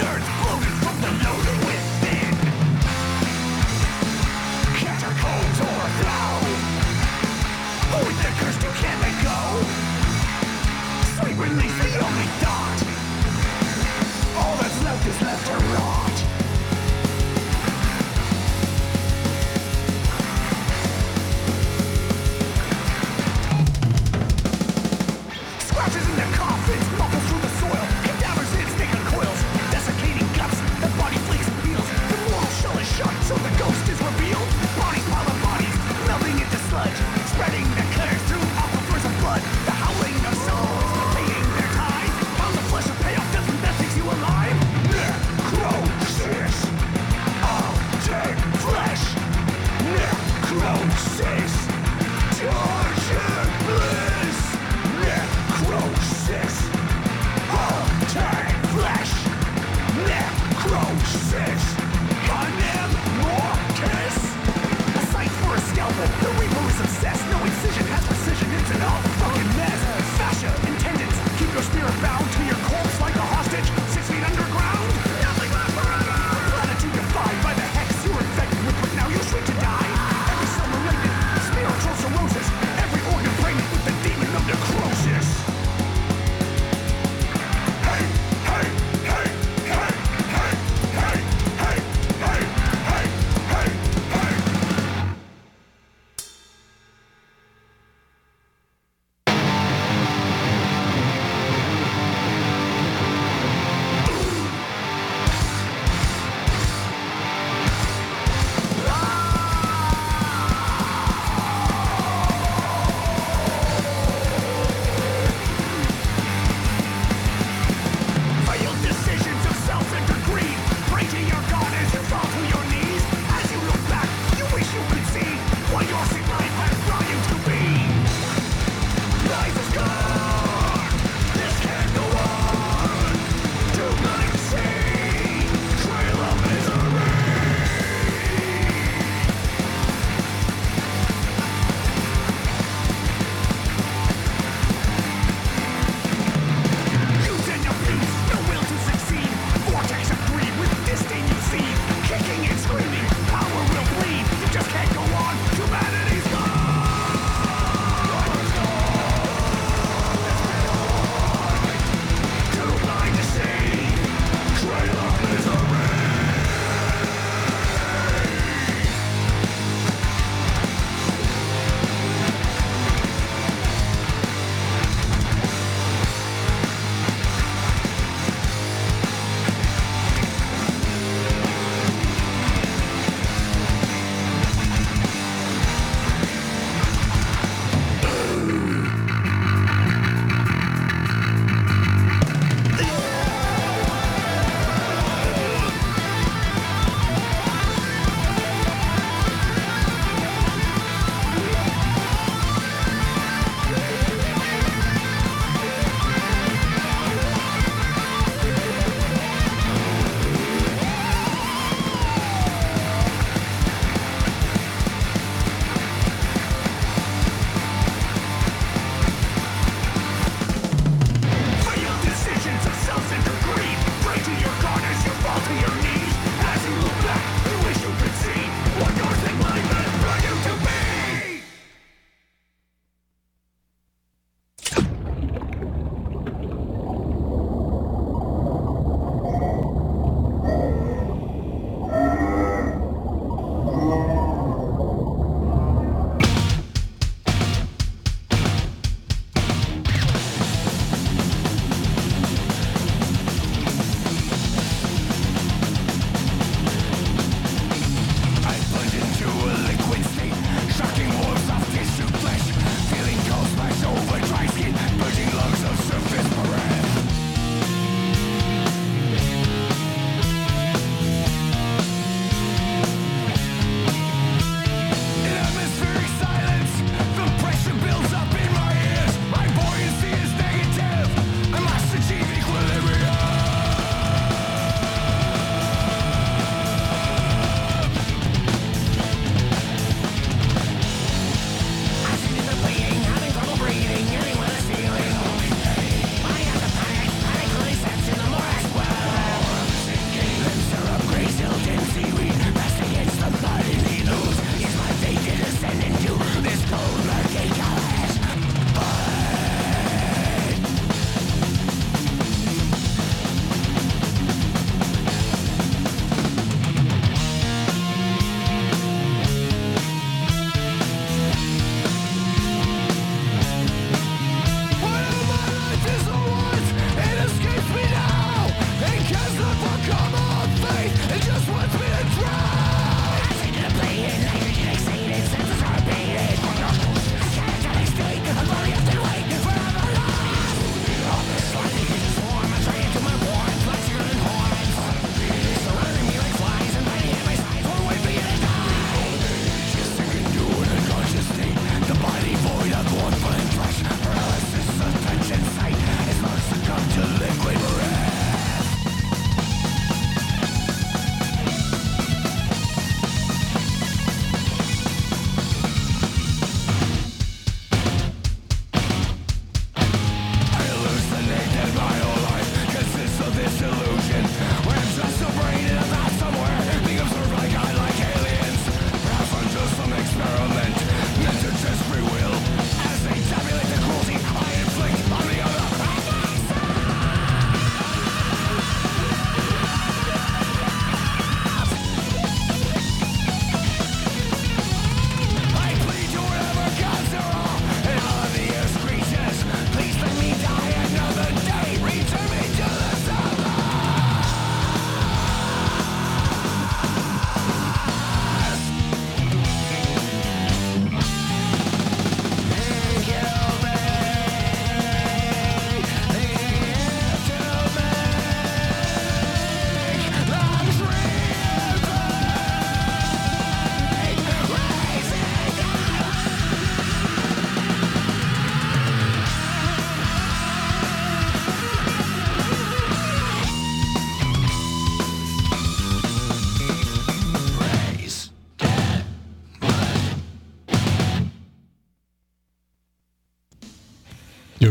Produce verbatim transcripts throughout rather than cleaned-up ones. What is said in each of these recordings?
earth floated from the load within. Catacombs overflow. With the curse you can't let go. Sweet release, the only thought. All that's left is left to rot. Scratches in their coffins, muffles through the soil. Cadavers in snaken coils, desiccating guts. The body flakes and peels. The mortal shell is shut, so the ghost is revealed. Bodies pile of bodies, melting into sludge, spreading their curse through aquifers of blood. The howling of souls, paying their time. Pound the flesh of payoff, death from death takes you alive. Yeah.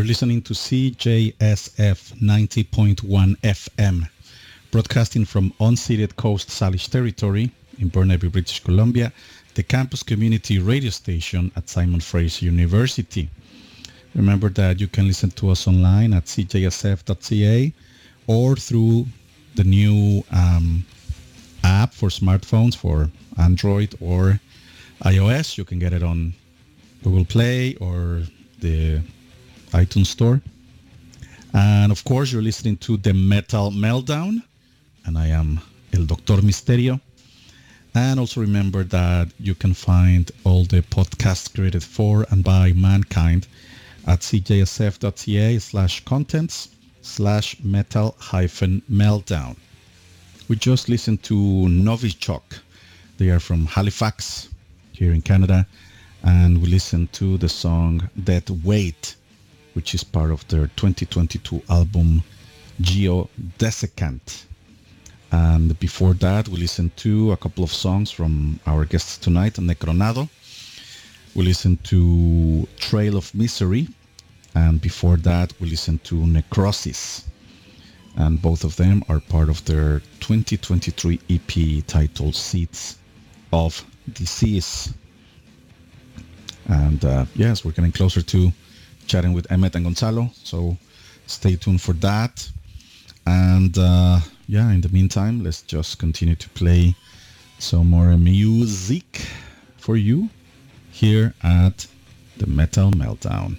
listening to C J S F ninety point one F M, broadcasting from unceded Coast Salish territory in Burnaby, British Columbia, the campus community radio station at Simon Fraser University. Remember that you can listen to us online at c j s f dot c a or through the new um, app for smartphones for Android or iOS. You can get it on Google Play or the iTunes Store. And of course, you're listening to the Metal Meltdown, and I am El Doctor Misterio. And also remember that you can find all the podcasts created for and by mankind at c j s f dot c a slash contents slash metal hyphen meltdown. We just listened to Novichok. They are from Halifax here in Canada. And we listened to the song Dead Weight, which is part of their twenty twenty-two album Geodesicant. And before that, we listened to a couple of songs from our guests tonight, Necronado. We listened to Trail of Misery. And before that, we listened to Necrosis. And both of them are part of their twenty twenty-three E P titled Seeds of Disease. And uh, yes, we're getting closer to chatting with Emmet and Gonzalo, so stay tuned for that. And uh, yeah, in the meantime, let's just continue to play some more music for you here at the Metal Meltdown.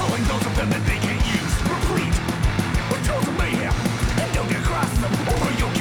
Them that they can't use, replete with tools of mayhem, and don't get across them, or you'll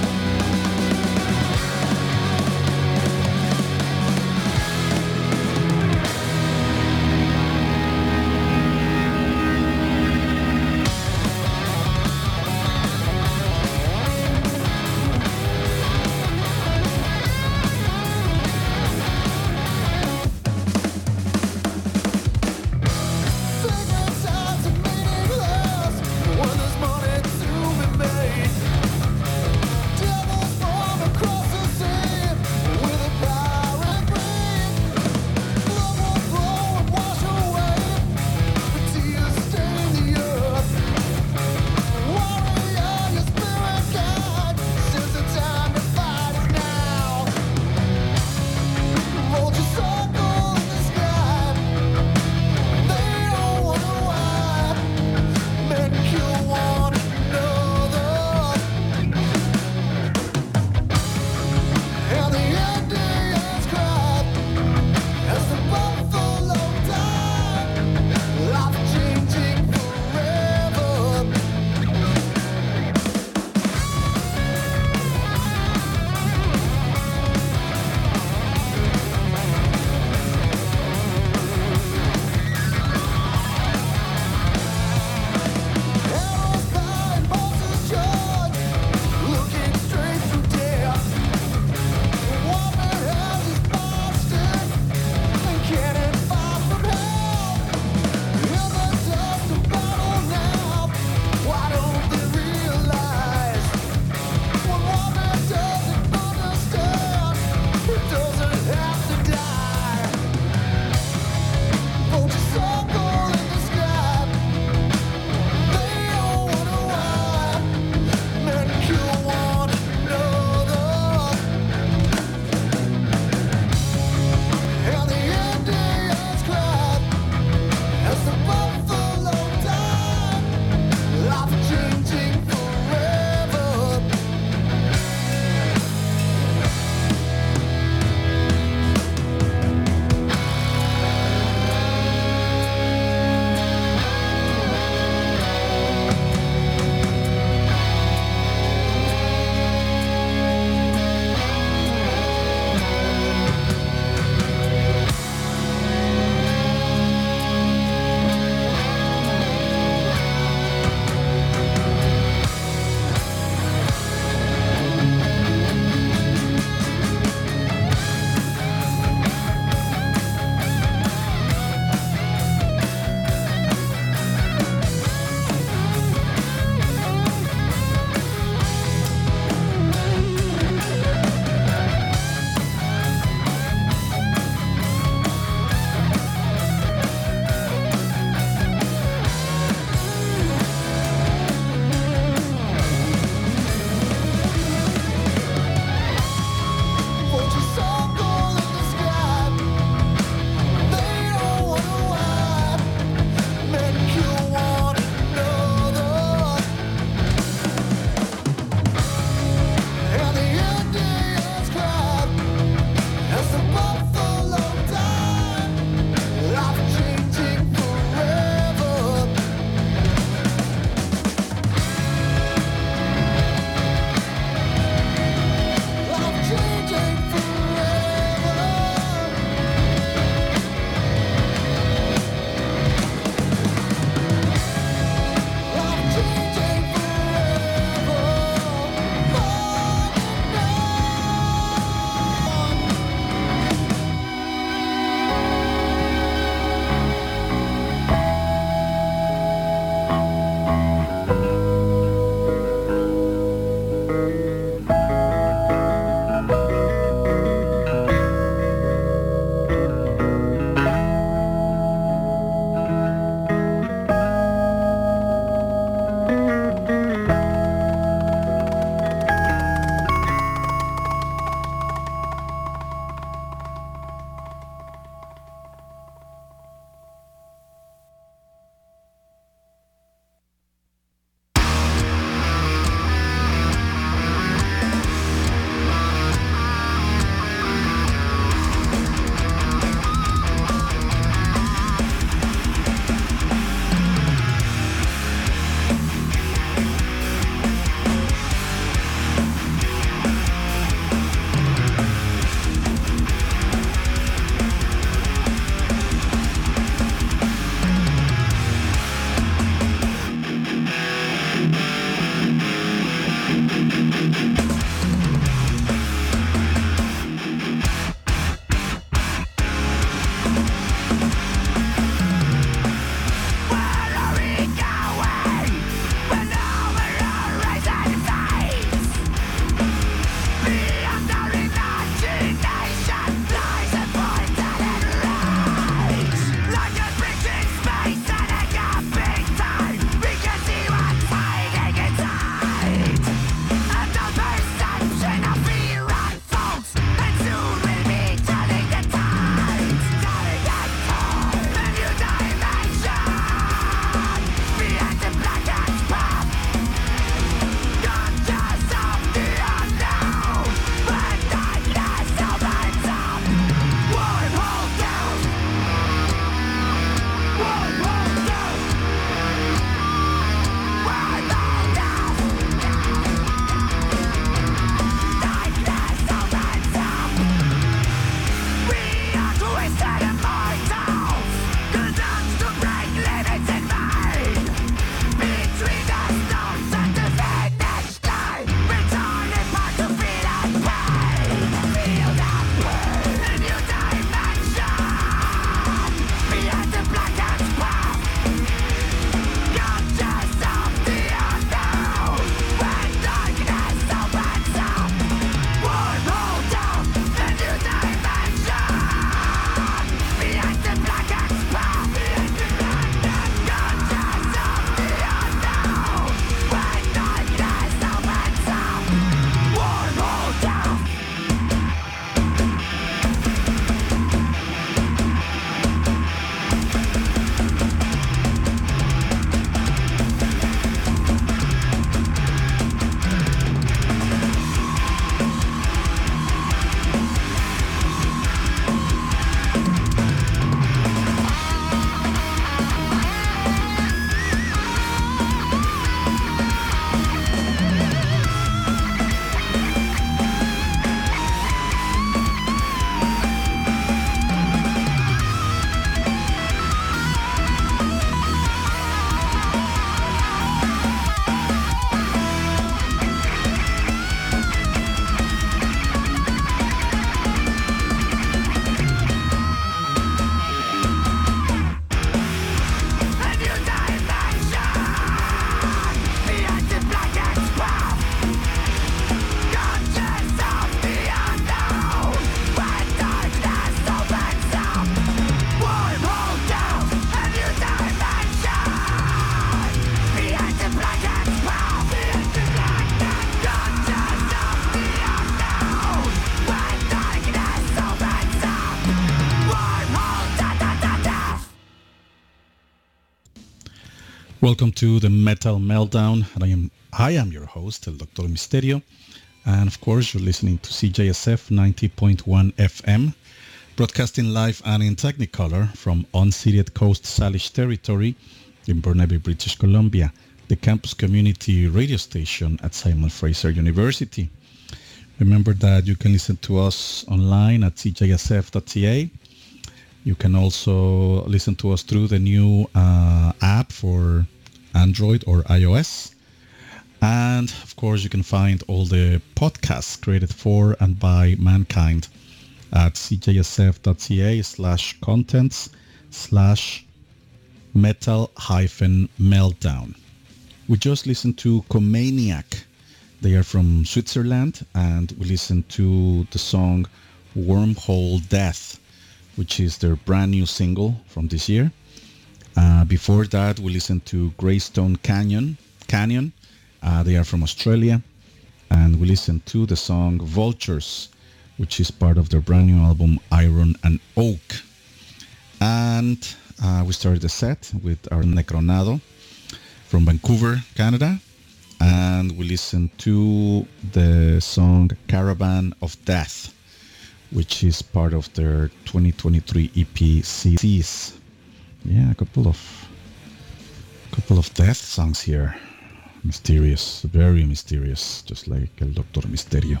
Welcome to the Metal Meltdown, and I am I am your host, El Doctor Misterio, and of course you're listening to C J S F ninety point one F M, broadcasting live and in Technicolor from unceded Coast Salish territory in Burnaby, British Columbia, the campus community radio station at Simon Fraser University. Remember that you can listen to us online at c j s f dot c a. You can also listen to us through the new uh, app for Android or iOS. And of course, you can find all the podcasts created for and by mankind at c j s f dot c a slash contents slash metal hyphen meltdown. We just listened to Comaniac. They are from Switzerland, and we listened to the song Wormhole Death, which is their brand new single from this year. Uh, before that, we listened to Greystone Canyon. Canyon. Uh, they are from Australia, and we listened to the song Vultures, which is part of their brand new album Iron and Oak. And uh, we started the set with our Necronado from Vancouver, Canada, and we listened to the song Caravan of Death, which is part of their twenty twenty-three E P C Ds. Yeah, a couple of couple of death songs here. Mysterious, very mysterious, just like El Doctor Misterio.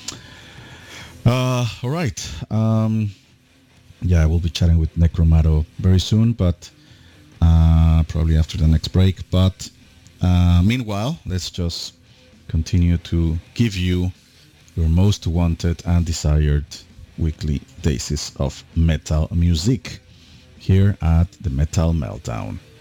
Uh, all right. Um, yeah, we'll be chatting with Necromato very soon, but uh, probably after the next break. But uh, meanwhile, let's just continue to give you your most wanted and desired weekly doses of metal music here at the Metal Meltdown.